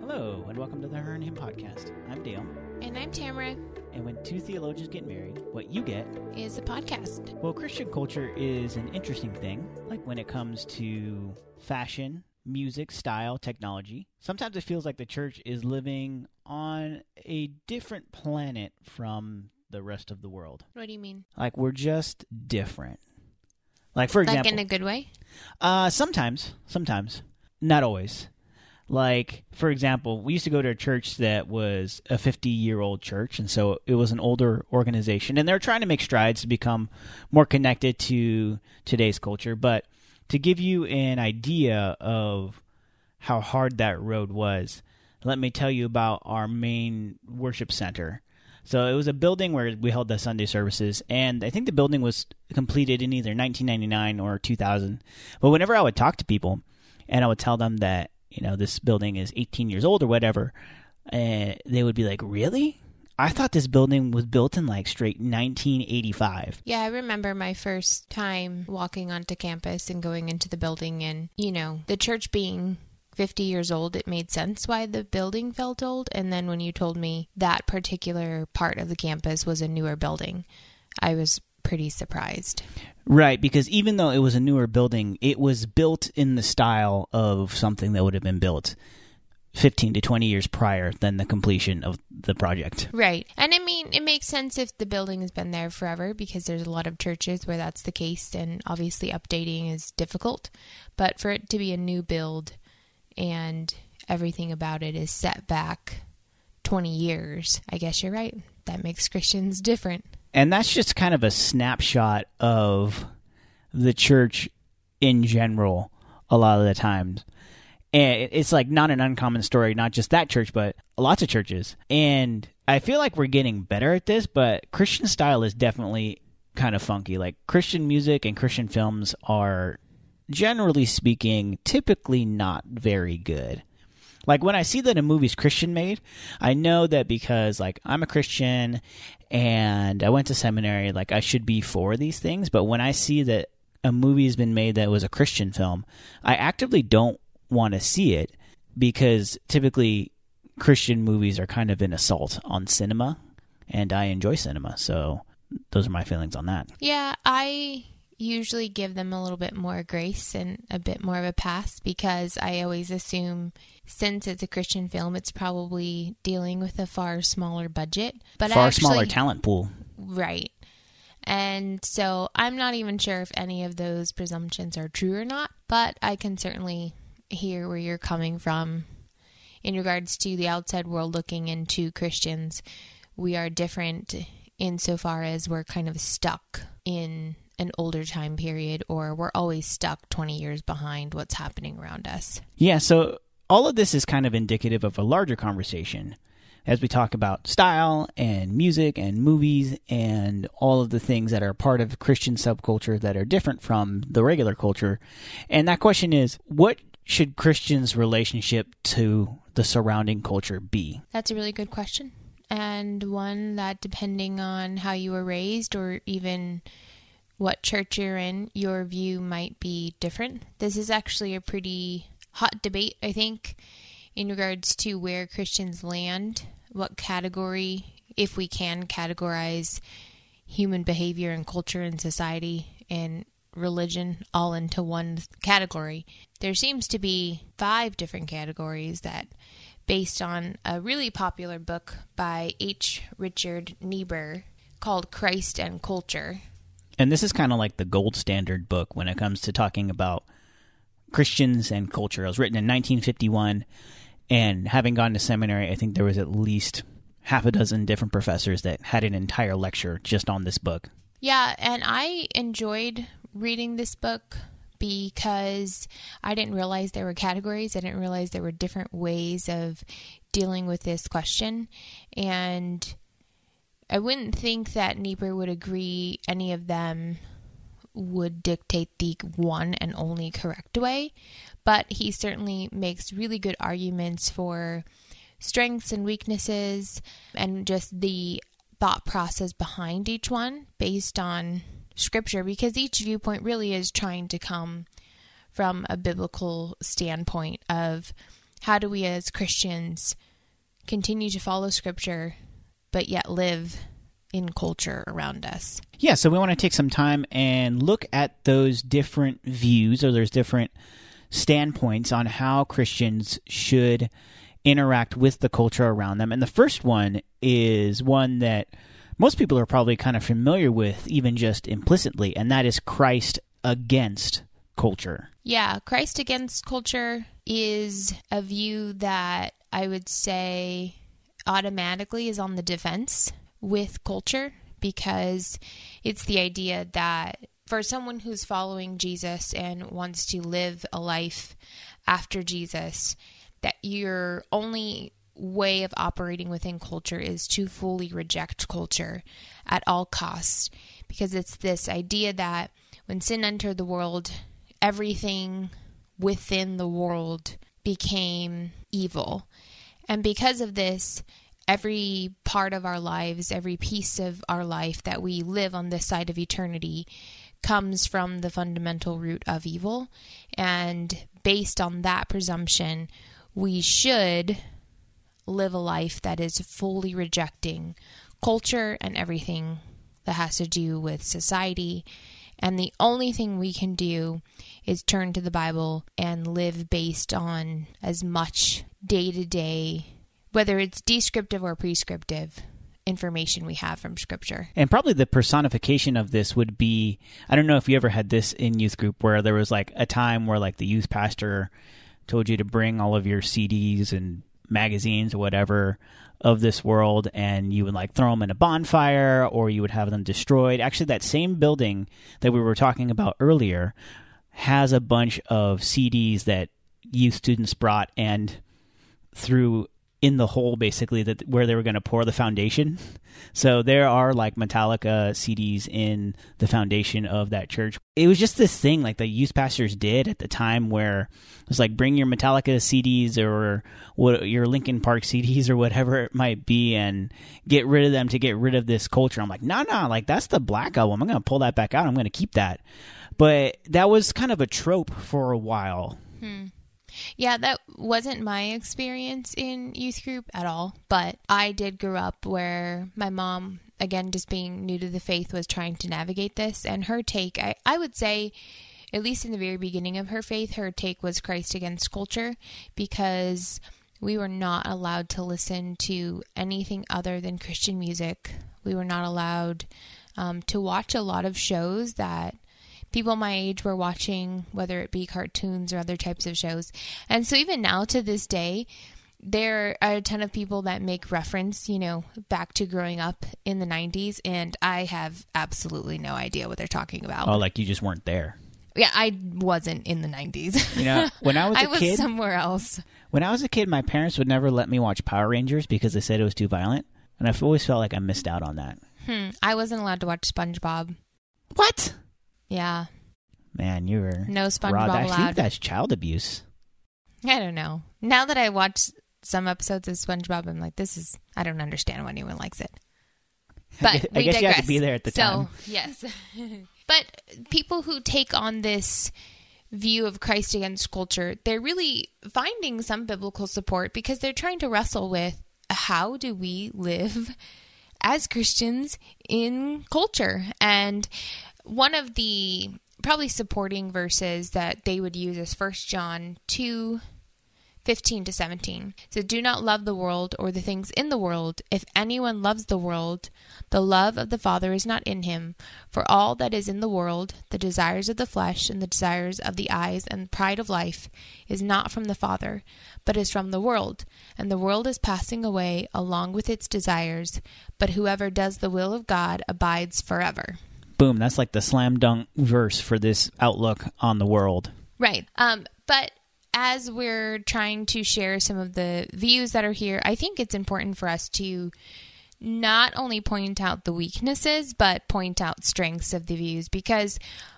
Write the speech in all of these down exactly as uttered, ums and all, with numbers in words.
Hello, and welcome to the Her and Him podcast. I'm Dale. And I'm Tamara. And when two theologians get married, what you get is a podcast. Well, Christian culture is an interesting thing, like when it comes to fashion, music, style, technology. Sometimes it feels like the church is living on a different planet from the rest of the world. What do you mean? Like we're just different. Like, for example... Like in a good way? Uh, sometimes. Sometimes. Not always. Like, for example, we used to go to a church that was a fifty-year-old church, and so it was an older organization, and they're trying to make strides to become more connected to today's culture. But to give you an idea of how hard that road was, let me tell you about our main worship center. So it was a building where we held the Sunday services, and I think the building was completed in either nineteen ninety-nine or two thousand. But whenever I would talk to people, and I would tell them that, you know, this building is eighteen years old or whatever, uh, they would be like, really? I thought this building was built in like straight nineteen eighty-five. Yeah, I remember my first time walking onto campus and going into the building, and, you know, the church being fifty years old, it made sense why the building felt old. And then when you told me that particular part of the campus was a newer building, I was pretty surprised. Right, because even though it was a newer building, it was built in the style of something that would have been built fifteen to twenty years prior than the completion of the project. Right. And I mean, it makes sense if the building has been there forever, because there's a lot of churches where that's the case, and obviously updating is difficult. But for it to be a new build and everything about it is set back twenty years, I guess you're right. That makes Christians different. And that's just kind of a snapshot of the church in general a lot of the times. And it's like not an uncommon story, not just that church, but lots of churches. And I feel like we're getting better at this, but Christian style is definitely kind of funky. Like Christian music and Christian films are, generally speaking, typically not very good. Like when I see that a movie's Christian made, I know that because like I'm a Christian and I went to seminary, like I should be for these things. But when I see that a movie has been made that was a Christian film, I actively don't want to see it, because typically Christian movies are kind of an assault on cinema, and I enjoy cinema. So those are my feelings on that. Yeah, I usually give them a little bit more grace and a bit more of a pass, because I always assume since it's a Christian film, it's probably dealing with a far smaller budget. But far actually, smaller talent pool. Right. And so I'm not even sure if any of those presumptions are true or not, but I can certainly hear where you're coming from in regards to the outside world looking into Christians. We are different insofar as we're kind of stuck in an older time period, or we're always stuck twenty years behind what's happening around us. Yeah, so all of this is kind of indicative of a larger conversation as we talk about style and music and movies and all of the things that are part of Christian subculture that are different from the regular culture. And that question is, what should Christians' relationship to the surrounding culture be? That's a really good question, and one that, depending on how you were raised or even what church you're in, your view might be different. This is actually a pretty hot debate, I think, in regards to where Christians land, what category, if we can categorize human behavior and culture and society and religion all into one category. There seems to be five different categories that, based on a really popular book by H. Richard Niebuhr called Christ and Culture. And this is kind of like the gold standard book when it comes to talking about Christians and culture. It was written in nineteen fifty-one, and having gone to seminary, I think there was at least half a dozen different professors that had an entire lecture just on this book. Yeah, and I enjoyed reading this book because I didn't realize there were categories. I didn't realize there were different ways of dealing with this question. And I wouldn't think that Niebuhr would agree any of them would dictate the one and only correct way, but he certainly makes really good arguments for strengths and weaknesses and just the thought process behind each one based on Scripture, because each viewpoint really is trying to come from a biblical standpoint of how do we as Christians continue to follow Scripture, but yet live in culture around us? Yeah, so we want to take some time and look at those different views, or there's different standpoints on how Christians should interact with the culture around them. And the first one is one that most people are probably kind of familiar with, even just implicitly, and that is Christ against culture. Yeah, Christ against culture is a view that I would say automatically is on the defense with culture, because it's the idea that for someone who's following Jesus and wants to live a life after Jesus, that your only way of operating within culture is to fully reject culture at all costs, because it's this idea that when sin entered the world, everything within the world became evil. And because of this, every part of our lives, every piece of our life that we live on this side of eternity comes from the fundamental root of evil. And based on that presumption, we should live a life that is fully rejecting culture and everything that has to do with society. And the only thing we can do is turn to the Bible and live based on as much day-to-day, whether it's descriptive or prescriptive, information we have from Scripture. And probably the personification of this would be, I don't know if you ever had this in youth group, where there was like a time where like the youth pastor told you to bring all of your C Ds and magazines or whatever of this world, and you would like throw them in a bonfire, or you would have them destroyed. Actually, that same building that we were talking about earlier has a bunch of C Ds that youth students brought and threw in the hole, basically, that where they were going to pour the foundation. So there are like Metallica C Ds in the foundation of that church. It was just this thing like the youth pastors did at the time, where it was like, bring your Metallica C Ds or what, your Linkin Park C Ds or whatever it might be, and get rid of them to get rid of this culture. I'm like, no, no, like that's the Black Album. I'm going to pull that back out. I'm going to keep that. But that was kind of a trope for a while. Hmm. Yeah, that wasn't my experience in youth group at all, but I did grow up where my mom, again, just being new to the faith, was trying to navigate this, and her take, I, I would say, at least in the very beginning of her faith, her take was Christ against culture, because we were not allowed to listen to anything other than Christian music. We were not allowed um, to watch a lot of shows that people my age were watching, whether it be cartoons or other types of shows. And so even now to this day, there are a ton of people that make reference, you know, back to growing up in the nineties, and I have absolutely no idea what they're talking about. Oh, like you just weren't there. Yeah, I wasn't in the nineties. You know, when I was a I was kid, somewhere else. When I was a kid, my parents would never let me watch Power Rangers because they said it was too violent, and I've always felt like I missed out on that. Hmm. I wasn't allowed to watch SpongeBob. What? Yeah. Man, you were no SpongeBob raw. I allowed. think that's child abuse. I don't know. Now that I watch some episodes of SpongeBob, I'm like, this is, I don't understand why anyone likes it. But I guess, we I guess digress. you had to be there at the so, time. Yes. But people who take on this view of Christ against culture, they're really finding some biblical support, because they're trying to wrestle with, how do we live as Christians in culture? And one of the probably supporting verses that they would use is First John two, fifteen to seventeen. So, do not love the world or the things in the world. If anyone loves the world, the love of the Father is not in him. For all that is in the world, the desires of the flesh and the desires of the eyes and pride of life, is not from the Father, but is from the world. And the world is passing away along with its desires, but whoever does the will of God abides forever. Boom, that's like the slam dunk verse for this outlook on the world. Right. Um, but as we're trying to share some of the views that are here, I think it's important for us to not only point out the weaknesses, but point out strengths of the views, because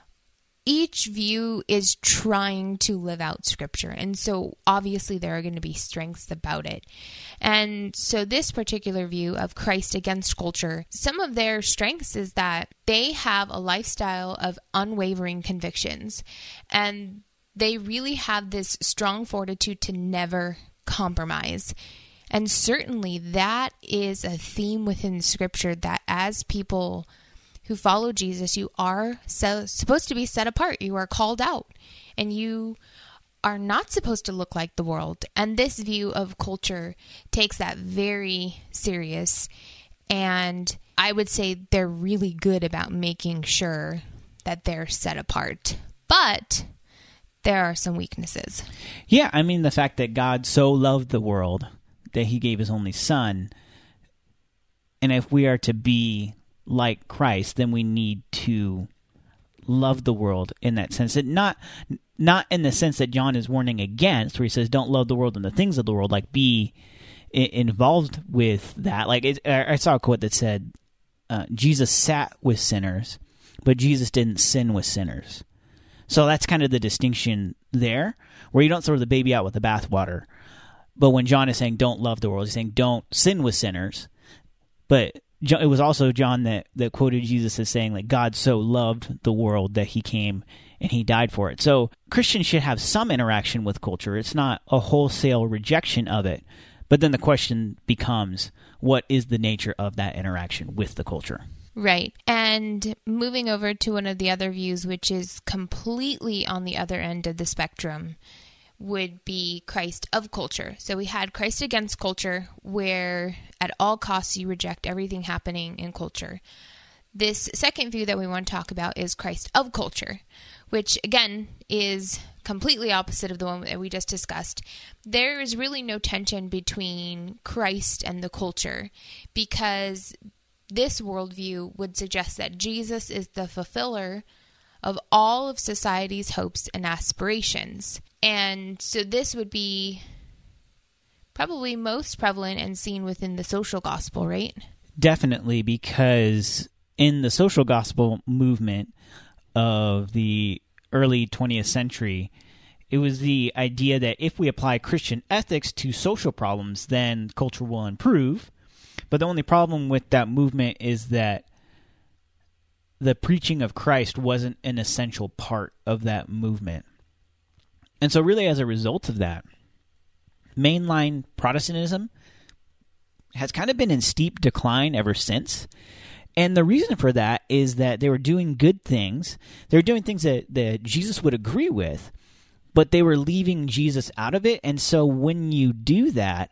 each view is trying to live out Scripture. And so obviously there are going to be strengths about it. And so this particular view of Christ against culture, some of their strengths is that they have a lifestyle of unwavering convictions. And they really have this strong fortitude to never compromise. And certainly that is a theme within Scripture, that as people who follow Jesus, you are so, supposed to be set apart. You are called out, and you are not supposed to look like the world. And this view of culture takes that very serious. And I would say they're really good about making sure that they're set apart. But there are some weaknesses. Yeah, I mean, the fact that God so loved the world that he gave his only son. And if we are to be like Christ, then we need to love the world in that sense. That not not in the sense that John is warning against, where he says, don't love the world and the things of the world, like be I- involved with that. Like it, I saw a quote that said, uh, Jesus sat with sinners, but Jesus didn't sin with sinners. So that's kind of the distinction there, where you don't throw the baby out with the bathwater. But when John is saying don't love the world, he's saying don't sin with sinners. But it was also John that, that quoted Jesus as saying, like, God so loved the world that he came and he died for it. So Christians should have some interaction with culture. It's not a wholesale rejection of it. But then the question becomes, what is the nature of that interaction with the culture? Right. And moving over to one of the other views, which is completely on the other end of the spectrum, would be Christ of culture. So we had Christ against culture, where at all costs you reject everything happening in culture. This second view that we want to talk about is Christ of culture, which again is completely opposite of the one that we just discussed. There is really no tension between Christ and the culture, because this worldview would suggest that Jesus is the fulfiller of all of society's hopes and aspirations. And so this would be probably most prevalent and seen within the social gospel, right? Definitely, because in the social gospel movement of the early twentieth century, it was the idea that if we apply Christian ethics to social problems, then culture will improve. But the only problem with that movement is that the preaching of Christ wasn't an essential part of that movement. And so really as a result of that, mainline Protestantism has kind of been in steep decline ever since. And the reason for that is that they were doing good things. They were doing things that, that Jesus would agree with, but they were leaving Jesus out of it. And so when you do that,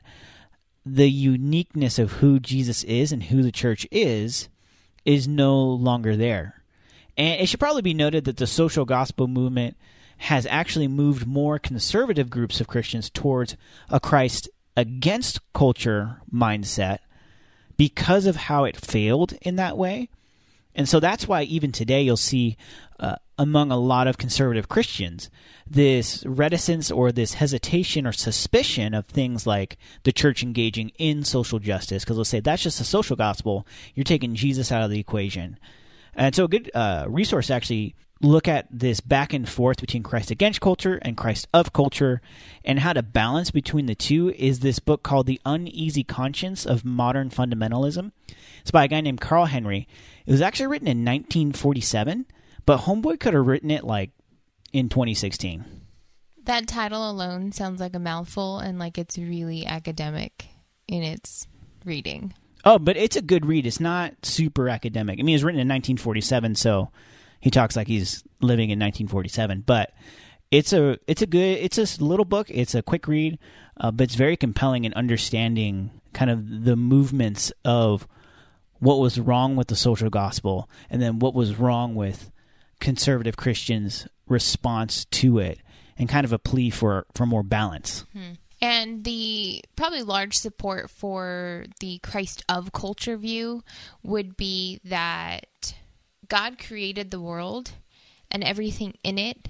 the uniqueness of who Jesus is and who the church is is no longer there. And it should probably be noted that the social gospel movement has actually moved more conservative groups of Christians towards a Christ against culture mindset because of how it failed in that way. And so that's why even today you'll see uh, among a lot of conservative Christians this reticence or this hesitation or suspicion of things like the church engaging in social justice, because they'll say that's just a social gospel. You're taking Jesus out of the equation. And so a good uh, resource to actually look at this back and forth between Christ against culture and Christ of culture and how to balance between the two is this book called The Uneasy Conscience of Modern Fundamentalism. It's by a guy named Carl Henry. It was actually written in nineteen forty-seven, but Homeboy could have written it like in twenty sixteen. That title alone sounds like a mouthful and like it's really academic in its reading. Oh, but it's a good read. It's not super academic. I mean, it was written in nineteen forty-seven, so he talks like he's living in nineteen forty-seven. But it's a it's a good it's a little book. It's a quick read, uh, but it's very compelling in understanding kind of the movements of what was wrong with the social gospel, and then what was wrong with conservative Christians' response to it, and kind of a plea for, for more balance. Hmm. And the probably large support for the Christ of culture view would be that God created the world and everything in it.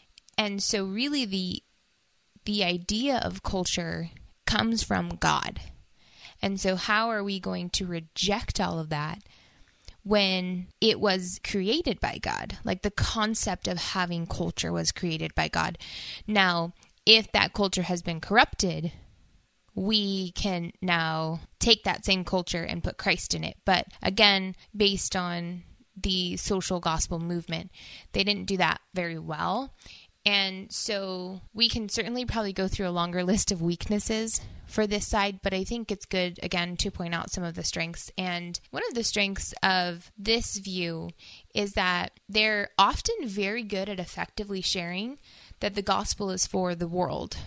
And so really the the idea of culture comes from God. And so how are we going to reject all of that when it was created by God? Like the concept of having culture was created by God. Now, if that culture has been corrupted, we can now take that same culture and put Christ in it. But again, based on the social gospel movement, they didn't do that very well. And so we can certainly probably go through a longer list of weaknesses for this side, but I think it's good, again, to point out some of the strengths. And one of the strengths of this view is that they're often very good at effectively sharing that the gospel is for the world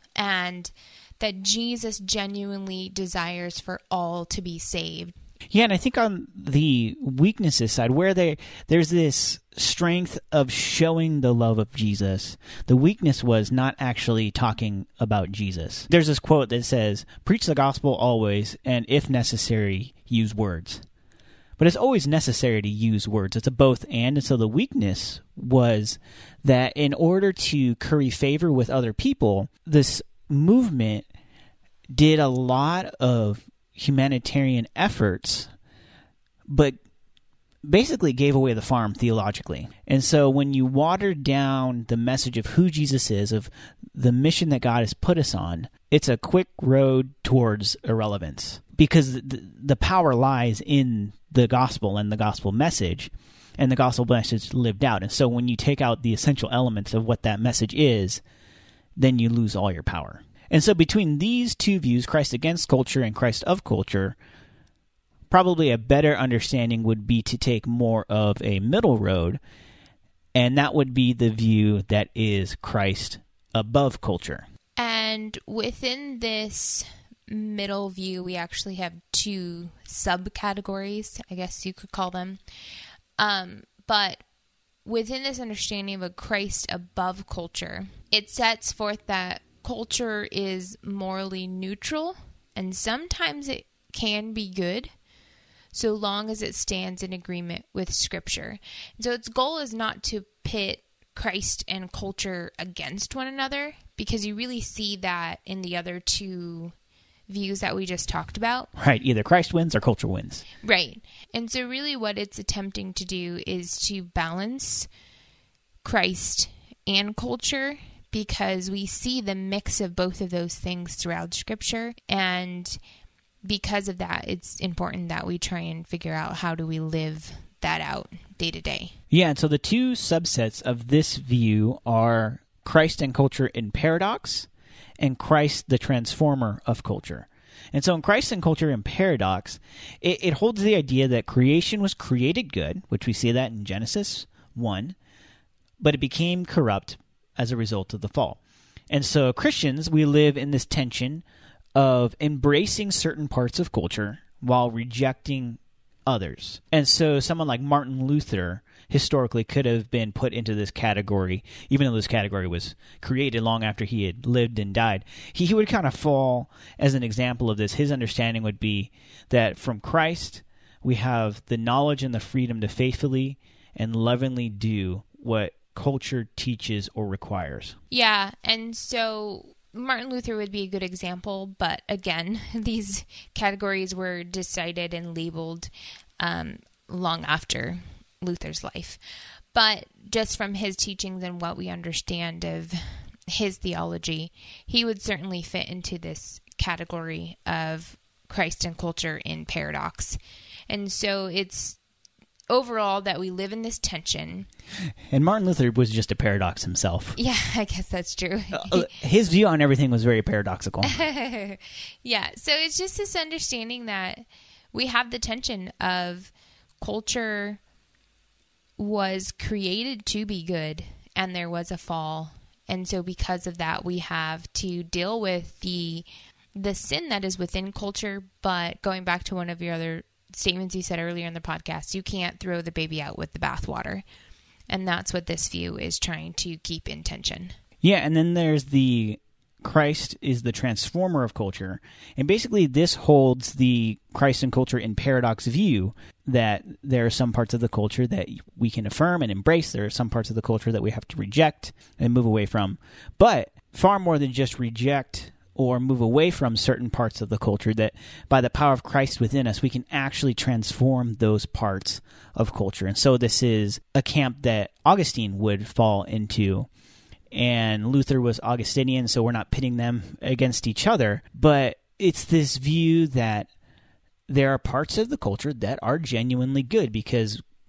and that Jesus genuinely desires for all to be saved. Yeah, and I think on the weaknesses side, where they there's this strength of showing the love of Jesus, the weakness was not actually talking about Jesus. There's this quote that says, "Preach the gospel always, and if necessary, use words." But it's always necessary to use words. It's a both and. And so the weakness was that in order to curry favor with other people, this movement did a lot of humanitarian efforts, but basically gave away the farm theologically. And so when you water down the message of who Jesus is, of the mission that God has put us on, it's a quick road towards irrelevance, because the, the power lies in the gospel and the gospel message, and the gospel message lived out. And so when you take out the essential elements of what that message is, then you lose all your power. And so between these two views, Christ against culture and Christ of culture, probably a better understanding would be to take more of a middle road, and that would be the view that is Christ above culture. And within this middle view, we actually have two subcategories, I guess you could call them. Um, but within this understanding of a Christ above culture, it sets forth that culture is morally neutral, and sometimes it can be good, so long as it stands in agreement with Scripture. And so its goal is not to pit Christ and culture against one another, because you really see that in the other two views that we just talked about. Right, either Christ wins or culture wins. Right. And so really what it's attempting to do is to balance Christ and culture, because we see the mix of both of those things throughout Scripture. And because of that, it's important that we try and figure out how do we live that out day to day. Yeah, and so the two subsets of this view are Christ and culture in paradox, and Christ the transformer of culture. And so in Christ and culture in paradox, it, it holds the idea that creation was created good, which we see that in Genesis one, but it became corrupt as a result of the fall. And so Christians, we live in this tension of embracing certain parts of culture while rejecting others. And so someone like Martin Luther historically could have been put into this category, even though this category was created long after he had lived and died. He, he would kind of fall as an example of this. His understanding would be that from Christ, we have the knowledge and the freedom to faithfully and lovingly do what culture teaches or requires. Yeah, and so Martin Luther would be a good example, but again, these categories were decided and labeled um, long after Luther's life. But just from his teachings and what we understand of his theology, he would certainly fit into this category of Christ and culture in paradox. And so it's overall that we live in this tension. And Martin Luther was just a paradox himself. Yeah, I guess that's true. uh, his view on everything was very paradoxical. Yeah, so it's just this understanding that we have the tension of culture was created to be good, and there was a fall. And so because of that, we have to deal with the the sin that is within culture. But going back to one of your other statements you said earlier in the podcast, you can't throw the baby out with the bathwater. And that's what this view is trying to keep in tension. Yeah, and then there's the Christ is the transformer of culture. And basically this holds the Christ and culture in paradox view, that there are some parts of the culture that we can affirm and embrace. There are some parts of the culture that we have to reject and move away from. But far more than just reject or move away from certain parts of the culture, that by the power of Christ within us, we can actually transform those parts of culture. And so this is a camp that Augustine would fall into. And Luther was Augustinian, so we're not pitting them against each other. But it's this view that there are parts of the culture that are genuinely good, because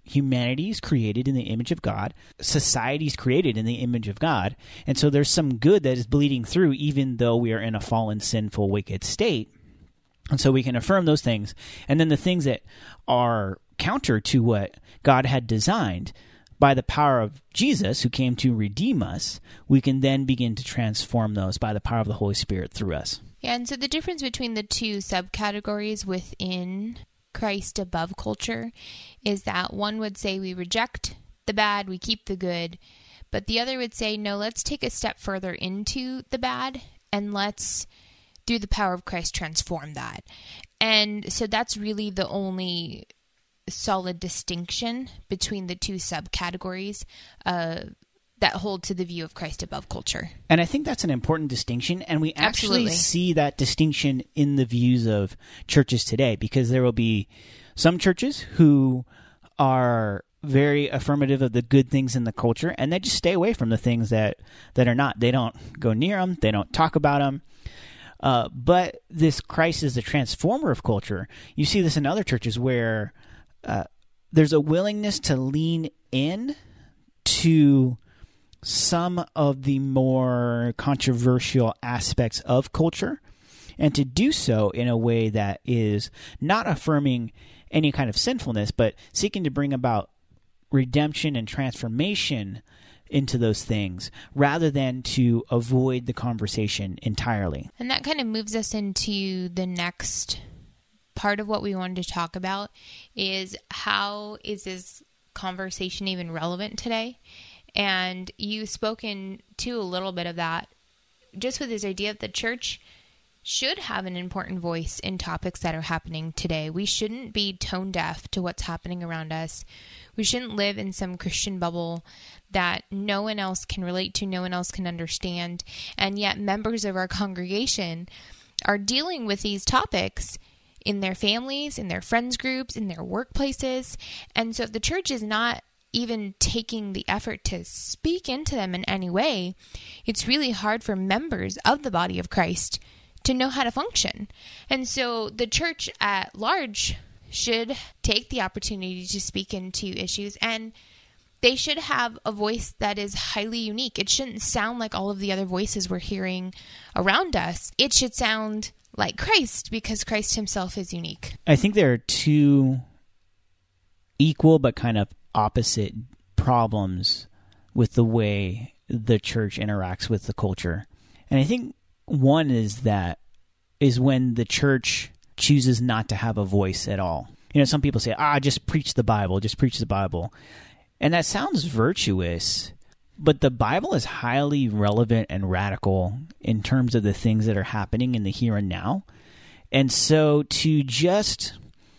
humanity is created in the image of God. Society is created in the image of God. And so there's some good that is bleeding through, even though we are in a fallen, sinful, wicked state. And so we can affirm those things. And then the things that are counter to what God had designed, by the power of Jesus, who came to redeem us, we can then begin to transform those by the power of the Holy Spirit through us. Yeah, and so the difference between the two subcategories within Christ above culture is that one would say we reject the bad, we keep the good, but the other would say, no, let's take a step further into the bad and let's, through the power of Christ, transform that. And so that's really the only solid distinction between the two subcategories uh, that hold to the view of Christ above culture. And I think that's an important distinction, and we actually Absolutely. see that distinction in the views of churches today, because there will be some churches who are very affirmative of the good things in the culture, and they just stay away from the things that, that are not. They don't go near them. They don't talk about them. Uh, but this Christ is the transformer of culture. You see this in other churches where Uh, there's a willingness to lean in to some of the more controversial aspects of culture, and to do so in a way that is not affirming any kind of sinfulness, but seeking to bring about redemption and transformation into those things, rather than to avoid the conversation entirely. And that kind of moves us into the next part of what we wanted to talk about, is how is this conversation even relevant today? And you've spoken to a little bit of that, just with this idea that the church should have an important voice in topics that are happening today. We shouldn't be tone deaf to what's happening around us. We shouldn't live in some Christian bubble that no one else can relate to, no one else can understand, and yet members of our congregation are dealing with these topics in their families, in their friends groups, in their workplaces. And so if the church is not even taking the effort to speak into them in any way, it's really hard for members of the body of Christ to know how to function. And so the church at large should take the opportunity to speak into issues, and they should have a voice that is highly unique. It shouldn't sound like all of the other voices we're hearing around us. It should sound like Christ, because Christ himself is unique. I think there are two equal but kind of opposite problems with the way the church interacts with the culture. And I think one is that is when the church chooses not to have a voice at all. You know, some people say, ah, just preach the Bible, just preach the Bible. And that sounds virtuous, but the Bible is highly relevant and radical in terms of the things that are happening in the here and now. And so to just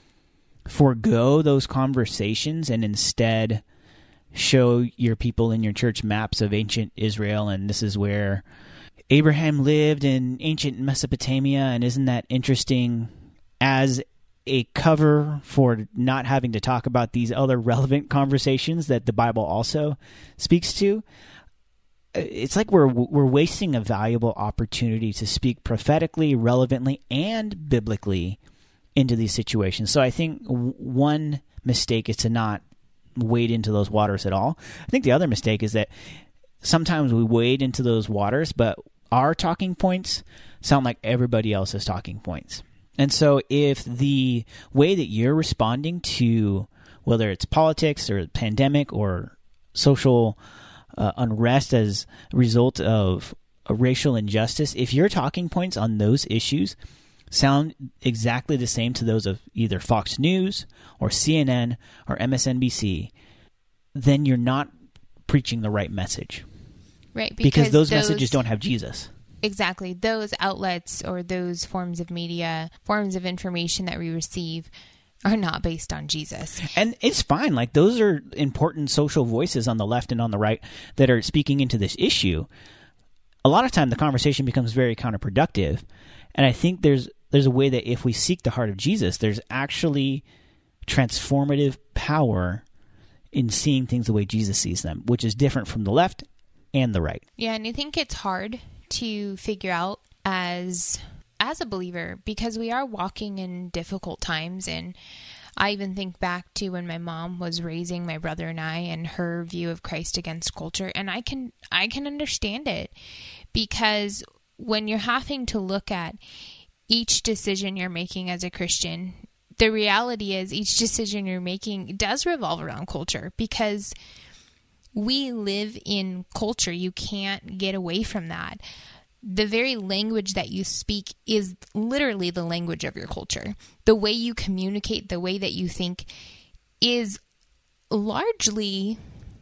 forego those conversations and instead show your people in your church maps of ancient Israel, and this is where Abraham lived in ancient Mesopotamia, and isn't that interesting, as a cover for not having to talk about these other relevant conversations that the Bible also speaks to. It's like we're we're wasting a valuable opportunity to speak prophetically, relevantly, and biblically into these situations. So I think one mistake is to not wade into those waters at all. I think the other mistake is that sometimes we wade into those waters, but our talking points sound like everybody else's talking points. And so if the way that you're responding to, whether it's politics or pandemic or social uh, unrest as a result of a racial injustice, if your talking points on those issues sound exactly the same to those of either Fox News or C N N or M S N B C, then you're not preaching the right message. Right. Because, because those, those messages don't have Jesus. Exactly. Those outlets or those forms of media, forms of information that we receive are not based on Jesus. And it's fine. Like, those are important social voices on the left and on the right that are speaking into this issue. A lot of time the conversation becomes very counterproductive. And I think there's there's a way that if we seek the heart of Jesus, there's actually transformative power in seeing things the way Jesus sees them, which is different from the left and the right. Yeah, and I think it's hard to figure out as as a believer, because we are walking in difficult times, and I even think back to when my mom was raising my brother and I, and her view of Christ against culture. And I can, I can understand it, because when you're having to look at each decision you're making as a Christian, the reality is each decision you're making does revolve around culture, because we live in culture. You can't get away from that. The very language that you speak is literally the language of your culture. The way you communicate, the way that you think is largely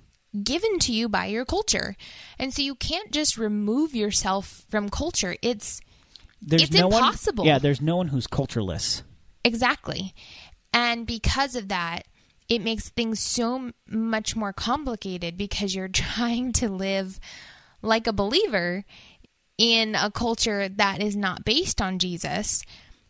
given to you by your culture. And so you can't just remove yourself from culture. It's there's it's no impossible. One, yeah, there's no one who's cultureless. Exactly. And because of that, it makes things so much more complicated, because you're trying to live like a believer in a culture that is not based on Jesus.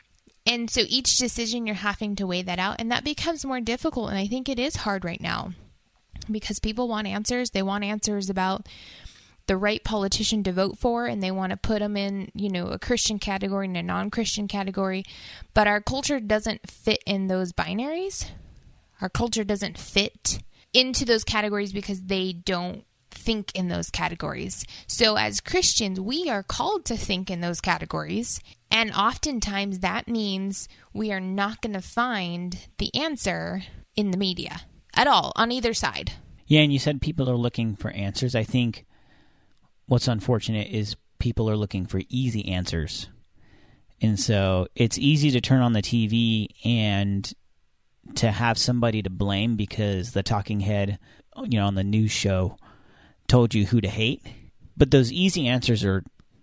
And so each decision, you're having to weigh that out, and that becomes more difficult. And I think it is hard right now, because people want answers. They want answers about the right politician to vote for, and they want to put them in, you know, a Christian category and a non-Christian category. But our culture doesn't fit in those binaries. Our culture doesn't fit into those categories because they don't think in those categories. So as Christians, we are called to think in those categories. And oftentimes that means we are not going to find the answer in the media at all, on either side. Yeah, and you said people are looking for answers. I think what's unfortunate is people are looking for easy answers. And so it's easy to turn on the T V and to have somebody to blame because the talking head, you know, on the news show told you who to hate. But those easy answers are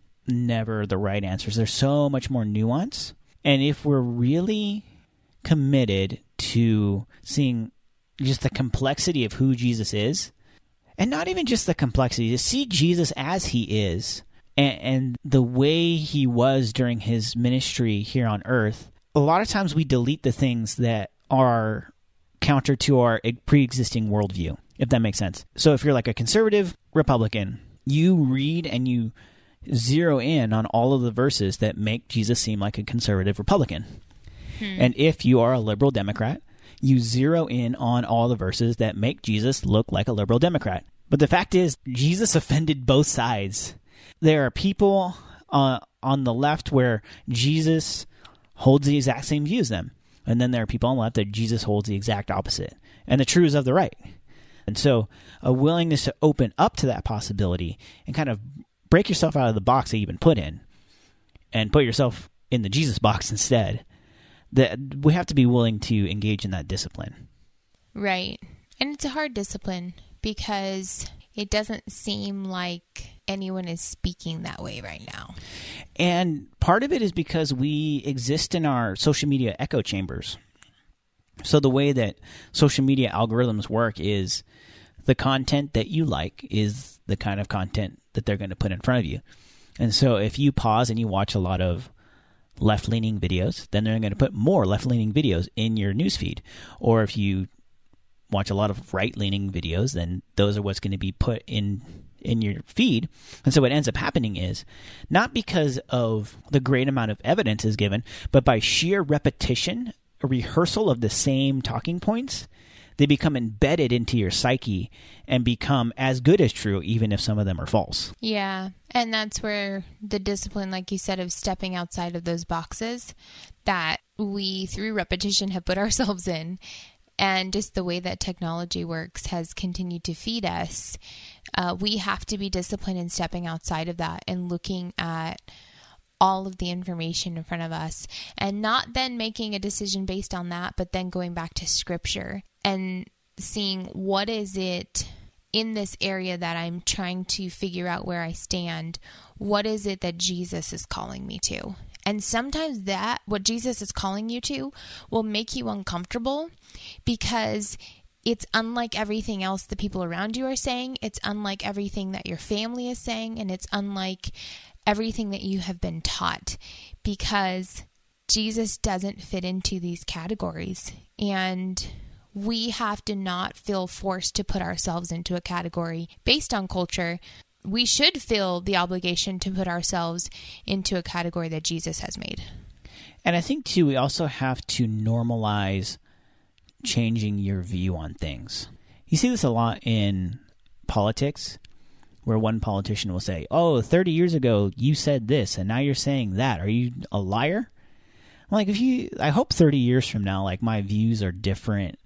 never the right answers. There's so much more nuance. And if we're really committed to seeing just the complexity of who Jesus is, and not even just the complexity, to see Jesus as he is, and, and the way he was during his ministry here on earth, a lot of times we delete the things that are counter to our pre-existing worldview, if that makes sense. So if you're like a conservative Republican, you read and you zero in on all of the verses that make Jesus seem like a conservative Republican. Hmm. And if you are a liberal Democrat, you zero in on all the verses that make Jesus look like a liberal Democrat. But the fact is, Jesus offended both sides. There are people uh, on the left where Jesus holds the exact same views as them. And then there are people on the left that Jesus holds the exact opposite. And the true is of the right. And so a willingness to open up to that possibility and kind of break yourself out of the box that you've been put in and put yourself in the Jesus box instead, that we have to be willing to engage in that discipline. Right. And it's a hard discipline because it doesn't seem like anyone is speaking that way right now. And part of it is because we exist in our social media echo chambers. So the way that social media algorithms work is the content that you like is the kind of content that they're going to put in front of you. And so if you pause and you watch a lot of left-leaning videos, then they're going to put more left-leaning videos in your newsfeed. Or if you watch a lot of right-leaning videos, then those are what's going to be put in in your feed. And so what ends up happening is, not because of the great amount of evidence is given, but by sheer repetition, a rehearsal of the same talking points, they become embedded into your psyche and become as good as true, even if some of them are false. Yeah. And that's where the discipline, like you said, of stepping outside of those boxes that we, through repetition, have put ourselves in, and just the way that technology works has continued to feed us. Uh, we have to be disciplined in stepping outside of that and looking at all of the information in front of us, and not then making a decision based on that, but then going back to Scripture and seeing what is it in this area that I'm trying to figure out where I stand. What is it that Jesus is calling me to? And sometimes that, what Jesus is calling you to, will make you uncomfortable because it's unlike everything else the people around you are saying. It's unlike everything that your family is saying. And it's unlike everything that you have been taught, because Jesus doesn't fit into these categories. And we have to not feel forced to put ourselves into a category based on culture. We should feel the obligation to put ourselves into a category that Jesus has made. And I think, too, we also have to normalize changing your view on things. You see this a lot in politics, where one politician will say, oh, thirty years ago you said this and now you're saying that. Are you a liar? I'm like, if you, I hope thirty years from now, like, my views are different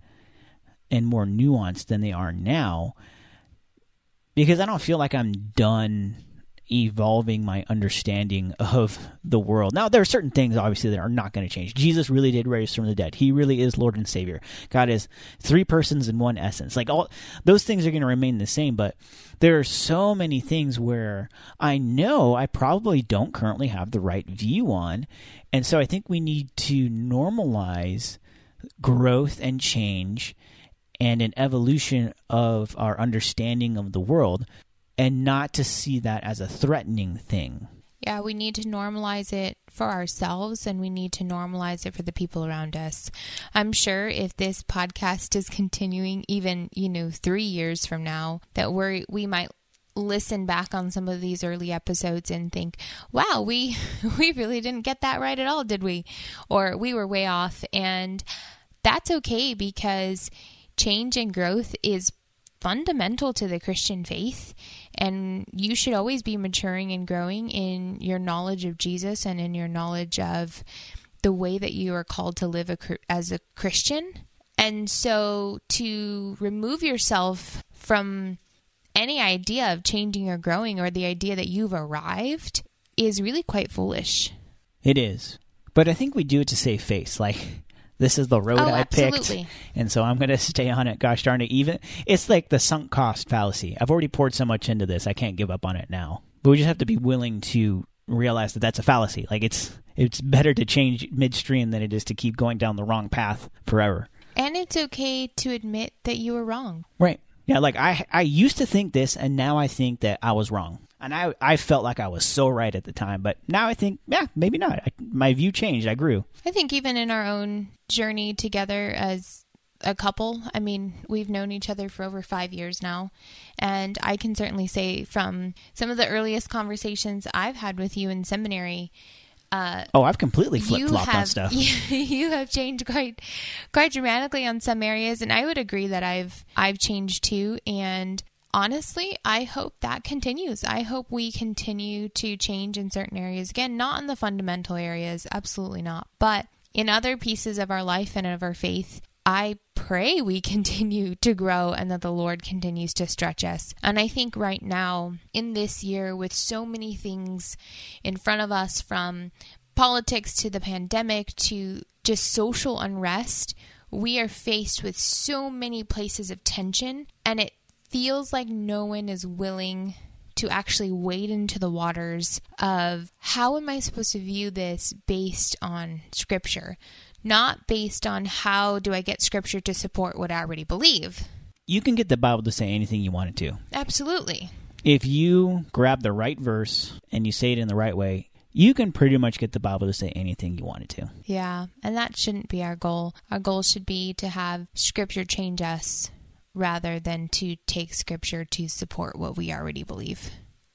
and more nuanced than they are now, because I don't feel like I'm done evolving my understanding of the world. Now, there are certain things, obviously, that are not going to change. Jesus really did raise from the dead. He really is Lord and Savior. God is three persons in one essence. Like, all those things are going to remain the same, but there are so many things where I know I probably don't currently have the right view on, and so I think we need to normalize growth and change and an evolution of our understanding of the world, and not to see that as a threatening thing. Yeah, we need to normalize it for ourselves, and we need to normalize it for the people around us. I'm sure if this podcast is continuing even, you know, three years from now, that we're, we might listen back on some of these early episodes and think, wow, we, we really didn't get that right at all, did we? Or we were way off. And that's okay, because change and growth is fundamental to the Christian faith, and you should always be maturing and growing in your knowledge of Jesus and in your knowledge of the way that you are called to live a, as a Christian. And so to remove yourself from any idea of changing or growing, or the idea that you've arrived, is really quite foolish. It is. But I think we do it to save face. Like, this is the road oh, I absolutely. picked, and so I'm going to stay on it. Gosh darn it. Even it's like the sunk cost fallacy. I've already poured so much into this, I can't give up on it now. But we just have to be willing to realize that that's a fallacy. Like, it's it's better to change midstream than it is to keep going down the wrong path forever. And it's okay to admit that you were wrong. Right. Yeah, like I I used to think this, and now I think that I was wrong. And I I felt like I was so right at the time, but now I think, yeah, maybe not. I, my view changed. I grew. I think even in our own journey together as a couple, I mean, we've known each other for over five years now. And I can certainly say from some of the earliest conversations I've had with you in seminary, Uh, oh, I've completely flip-flopped on stuff. You, you have changed quite, quite dramatically on some areas, and I would agree that I've, I've changed too. And honestly, I hope that continues. I hope we continue to change in certain areas. Again, not in the fundamental areas, absolutely not. But in other pieces of our life and of our faith, I pray we continue to grow and that the Lord continues to stretch us. And I think right now, in this year, with so many things in front of us, from politics to the pandemic to just social unrest, we are faced with so many places of tension, and it feels like no one is willing to actually wade into the waters of how am I supposed to view this based on Scripture, not based on how do I get Scripture to support what I already believe. You can get the Bible to say anything you want it to. Absolutely. If you grab the right verse and you say it in the right way, you can pretty much get the Bible to say anything you want it to. Yeah, and that shouldn't be our goal. Our goal should be to have Scripture change us rather than to take Scripture to support what we already believe.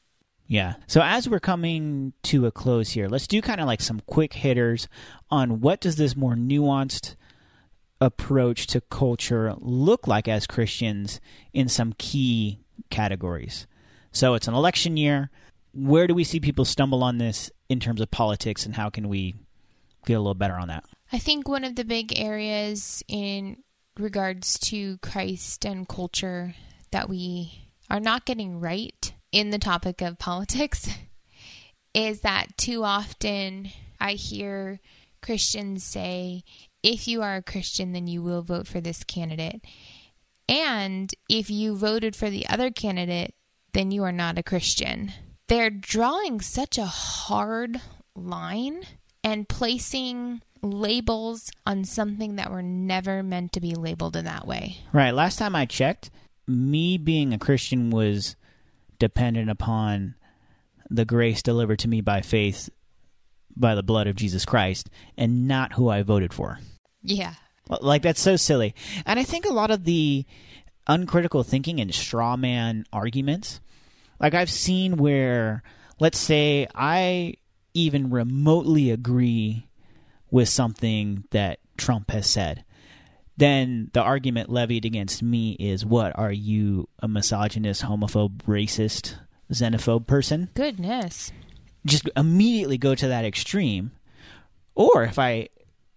Yeah. So as we're coming to a close here, let's do kind of like some quick hitters on what does this more nuanced approach to culture look like as Christians in some key categories. So it's an election year. Where do we see people stumble on this in terms of politics, and how can we get a little better on that? I think one of the big areas in regards to Christ and culture that we are not getting right in the topic of politics is that too often I hear Christians say, if you are a Christian, then you will vote for this candidate. And if you voted for the other candidate, then you are not a Christian. They're drawing such a hard line and placing labels on something that were never meant to be labeled in that way. Right. Last time I checked, me being a Christian was dependent upon the grace delivered to me by faith by the blood of Jesus Christ, and not who I voted for. Yeah. Like, that's so silly. And I think a lot of the uncritical thinking and straw man arguments, like I've seen where, let's say I even remotely agree with something that Trump has said. then the argument levied against me is, what, are you a misogynist, homophobe, racist, xenophobe person? Goodness. Just immediately go to that extreme. Or if I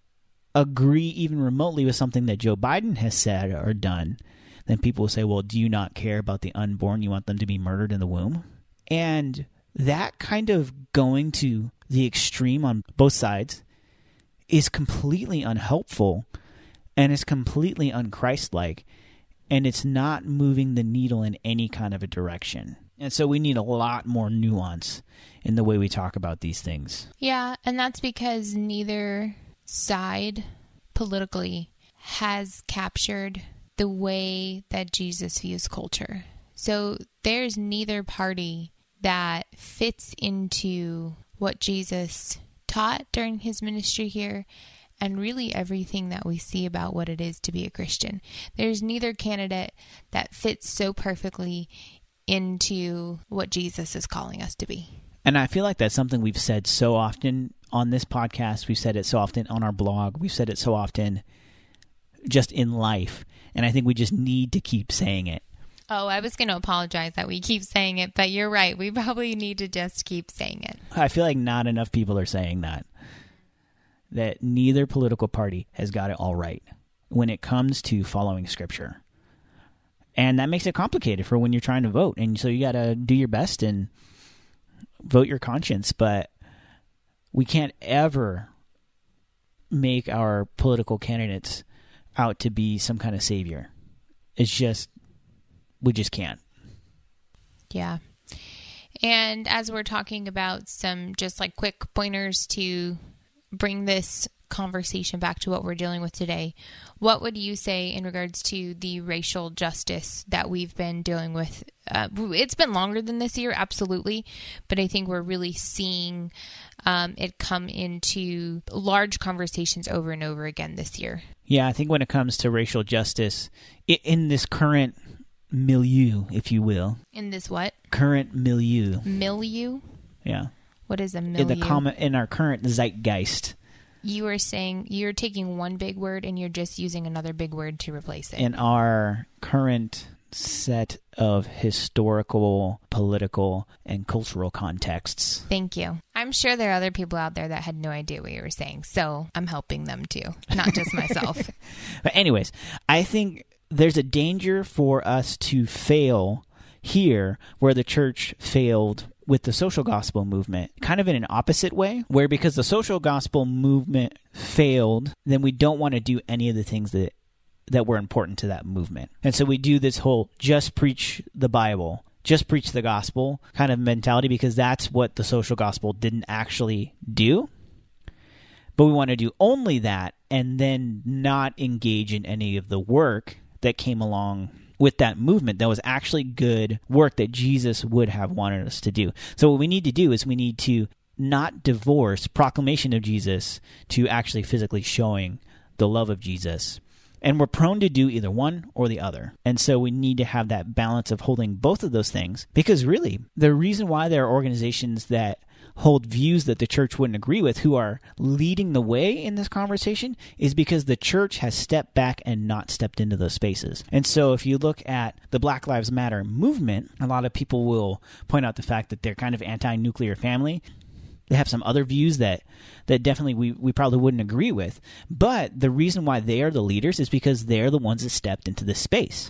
agree even remotely with something that Joe Biden has said or done, then people will say, well, do you not care about the unborn? You want them to be murdered in the womb? And that kind of going to the extreme on both sides is completely unhelpful, and it's completely un-Christ-like, and it's not moving the needle in any kind of a direction. And so we need a lot more nuance in the way we talk about these things. Yeah, and that's because neither side politically has captured the way that Jesus views culture. So there's neither party that fits into what Jesus taught during his ministry here, and really everything that we see about what it is to be a Christian. There's neither candidate that fits so perfectly into what Jesus is calling us to be. And I feel like that's something we've said so often on this podcast. We've said it so often on our blog. We've said it so often just in life. And I think we just need to keep saying it. Oh, I was going to apologize that we keep saying it, but you're right. We probably need to just keep saying it. I feel like not enough people are saying that. That neither political party has got it all right when it comes to following Scripture. And that makes it complicated for when you're trying to vote. And so you got to do your best and vote your conscience. But we can't ever make our political candidates out to be some kind of savior. It's just, we just can't. Yeah. And as we're talking about some just like quick pointers to bring this conversation back to what we're dealing with today, what would you say in regards to the racial justice that we've been dealing with? Uh, it's been longer than this year, absolutely, but I think we're really seeing um, it come into large conversations over and over again this year. Yeah, I think when it comes to racial justice, in this current milieu, if you will. In this what? Current milieu. Milieu? Yeah. What is a milieu? In the common, in our current zeitgeist. You are saying you're taking one big word and you're just using another big word to replace it. In our current set of historical, political, and cultural contexts. Thank you. I'm sure there are other people out there that had no idea what you were saying, so I'm helping them too, not just myself. But anyways, I think there's a danger for us to fail here where the church failed with the social gospel movement, kind of in an opposite way, where because the social gospel movement failed, then we don't want to do any of the things that that were important to that movement. And so we do this whole just preach the Bible, just preach the gospel kind of mentality, because that's what the social gospel didn't actually do. But we want to do only that and then not engage in any of the work that came along with that movement that was actually good work that Jesus would have wanted us to do. So what we need to do is we need to not divorce proclamation of Jesus to actually physically showing the love of Jesus. And we're prone to do either one or the other. And so we need to have that balance of holding both of those things, because really the reason why there are organizations that hold views that the church wouldn't agree with who are leading the way in this conversation is because the church has stepped back and not stepped into those spaces. And so if you look at the Black Lives Matter movement, a lot of people will point out the fact that they're kind of anti-nuclear family. They have some other views that, that definitely we, we probably wouldn't agree with. But the reason why they are the leaders is because they're the ones that stepped into this space.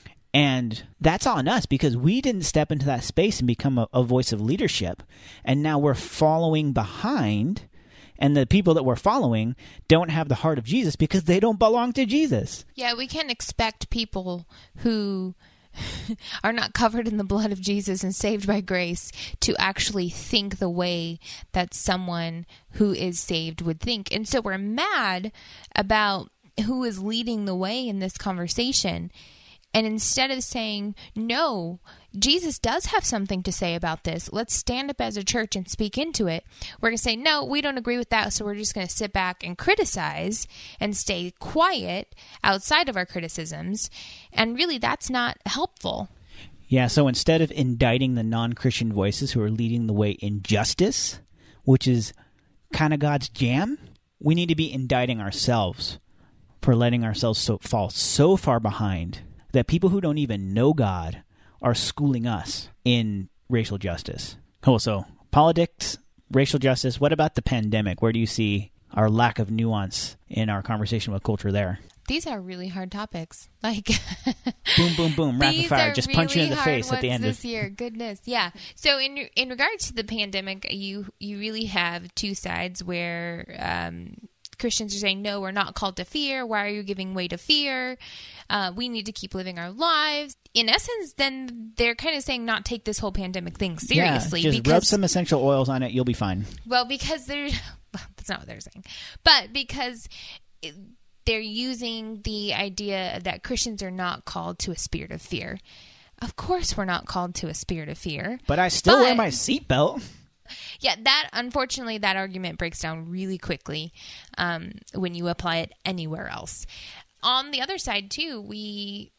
And that's on us because we didn't step into that space and become a, a voice of leadership. And now we're following behind, and the people that we're following don't have the heart of Jesus because they don't belong to Jesus. Yeah, we can't expect people who are not covered in the blood of Jesus and saved by grace to actually think the way that someone who is saved would think. And so we're mad about who is leading the way in this conversation. And instead of saying, no, Jesus does have something to say about this, let's stand up as a church and speak into it, we're going to say, no, we don't agree with that, so we're just going to sit back and criticize and stay quiet outside of our criticisms. And really, that's not helpful. Yeah, so instead of indicting the non-Christian voices who are leading the way in justice, which is kind of God's jam, we need to be indicting ourselves for letting ourselves so, fall so far behind that people who don't even know God are schooling us in racial justice. Cool. So politics, racial justice. What about the pandemic? Where do you see our lack of nuance in our conversation with culture there? These are really hard topics. Like boom, boom, boom, rapid fire, just really punch you in the face at the end this of this year. Goodness, yeah. So in in regards to the pandemic, you you really have two sides where um, Christians are saying, no, we're not called to fear. Why are you giving way to fear? Uh, we need to keep living our lives. In essence, then they're kind of saying not take this whole pandemic thing seriously. Yeah, just because, rub some essential oils on it. You'll be fine. Well, because they're well, that's not what they're saying, but because. It, They're using the idea that Christians are not called to a spirit of fear. Of course we're not called to a spirit of fear. But I still but, wear my seatbelt. Yeah, that unfortunately, that argument breaks down really quickly um, when you apply it anywhere else. On the other side, too, we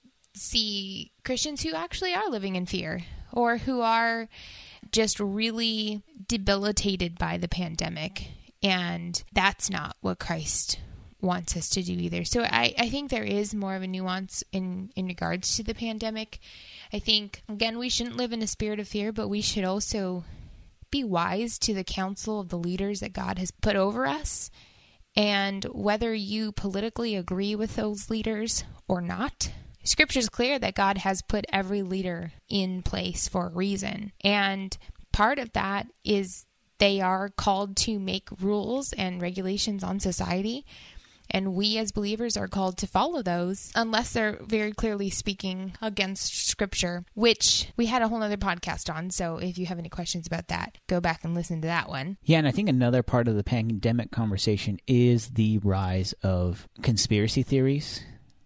see Christians who actually are living in fear or who are just really debilitated by the pandemic. And that's not what Christ wants us to do either. So I, I think there is more of a nuance in, in regards to the pandemic. I think, again, we shouldn't live in a spirit of fear, but we should also be wise to the counsel of the leaders that God has put over us. And whether you politically agree with those leaders or not, Scripture is clear that God has put every leader in place for a reason. And part of that is they are called to make rules and regulations on society. And we as believers are called to follow those unless they're very clearly speaking against Scripture, which we had a whole other podcast on. So if you have any questions about that, go back and listen to that one. Yeah, and I think another part of the pandemic conversation is the rise of conspiracy theories.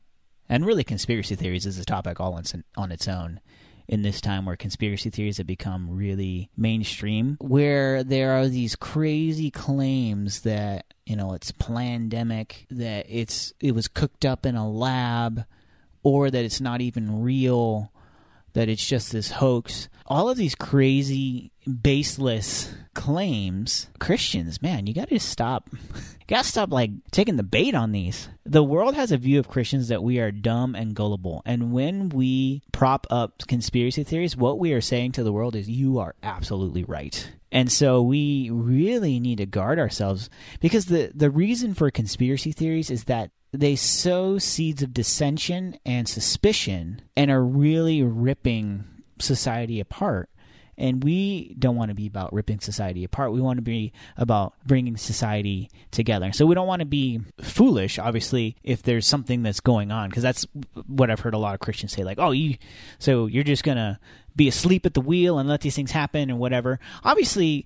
And really, conspiracy theories is a topic all on its own in this time where conspiracy theories have become really mainstream, where there are these crazy claims that, you know, it's plandemic, that it's it was cooked up in a lab, or that it's not even real, that it's just this hoax. All of these crazy, baseless claims. Christians, man, you got to stop. You got to stop, like, taking the bait on these. The world has a view of Christians that we are dumb and gullible. And when we prop up conspiracy theories, what we are saying to the world is, you are absolutely right. And so we really need to guard ourselves, because the, the reason for conspiracy theories is that they sow seeds of dissension and suspicion and are really ripping society apart. And we don't want to be about ripping society apart. We want to be about bringing society together. So we don't want to be foolish, obviously, if there's something that's going on, because that's what I've heard a lot of Christians say, like, oh, you, so you're just going to be asleep at the wheel and let these things happen and whatever. Obviously,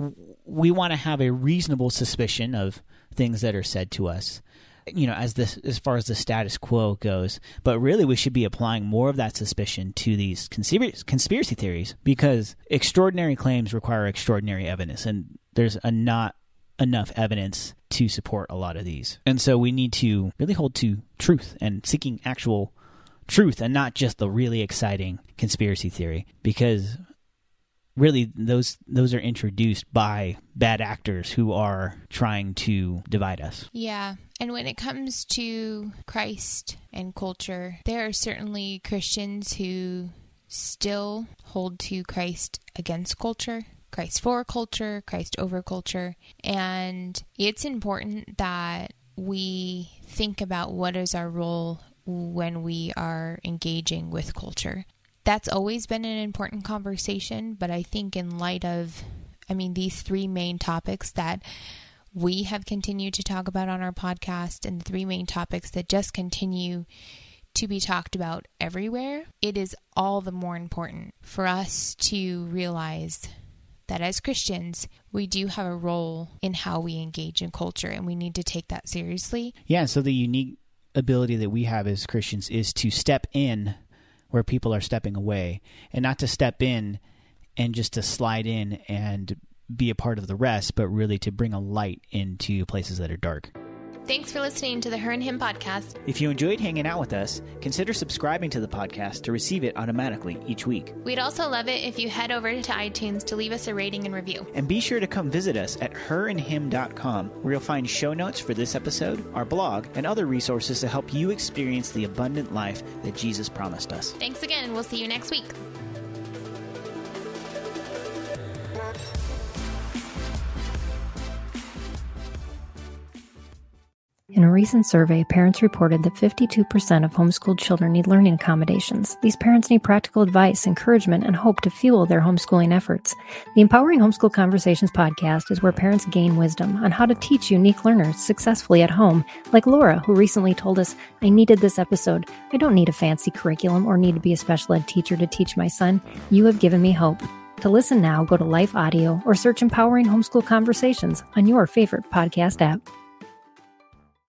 we want to have a reasonable suspicion of things that are said to us, you know, as this, as far as the status quo goes. But really, we should be applying more of that suspicion to these conspiracy conspiracy theories, because extraordinary claims require extraordinary evidence, and there's a not enough evidence to support a lot of these. And so we need to really hold to truth and seeking actual truth, and not just the really exciting conspiracy theory, because really those those are introduced by bad actors who are trying to divide us. Yeah. And when it comes to Christ and culture, there are certainly Christians who still hold to Christ against culture, Christ for culture, Christ over culture. And it's important that we think about what is our role when we are engaging with culture. That's always been an important conversation, but I think in light of, I mean, these three main topics that we have continued to talk about on our podcast, and the three main topics that just continue to be talked about everywhere, it is all the more important for us to realize that as Christians, we do have a role in how we engage in culture, and we need to take that seriously. Yeah, so the unique ability that we have as Christians is to step in where people are stepping away, and not to step in and just to slide in and be a part of the rest, but really to bring a light into places that are dark. Thanks for listening to the Her and Him podcast. If you enjoyed hanging out with us, consider subscribing to the podcast to receive it automatically each week. We'd also love it if you head over to iTunes to leave us a rating and review. And be sure to come visit us at her and him dot com, where you'll find show notes for this episode, our blog, and other resources to help you experience the abundant life that Jesus promised us. Thanks again, and we'll see you next week. In a recent survey, parents reported that fifty-two percent of homeschooled children need learning accommodations. These parents need practical advice, encouragement, and hope to fuel their homeschooling efforts. The Empowering Homeschool Conversations podcast is where parents gain wisdom on how to teach unique learners successfully at home, like Laura, who recently told us, "I needed this episode. I don't need a fancy curriculum or need to be a special ed teacher to teach my son. You have given me hope." To listen now, go to Life Audio or search Empowering Homeschool Conversations on your favorite podcast app.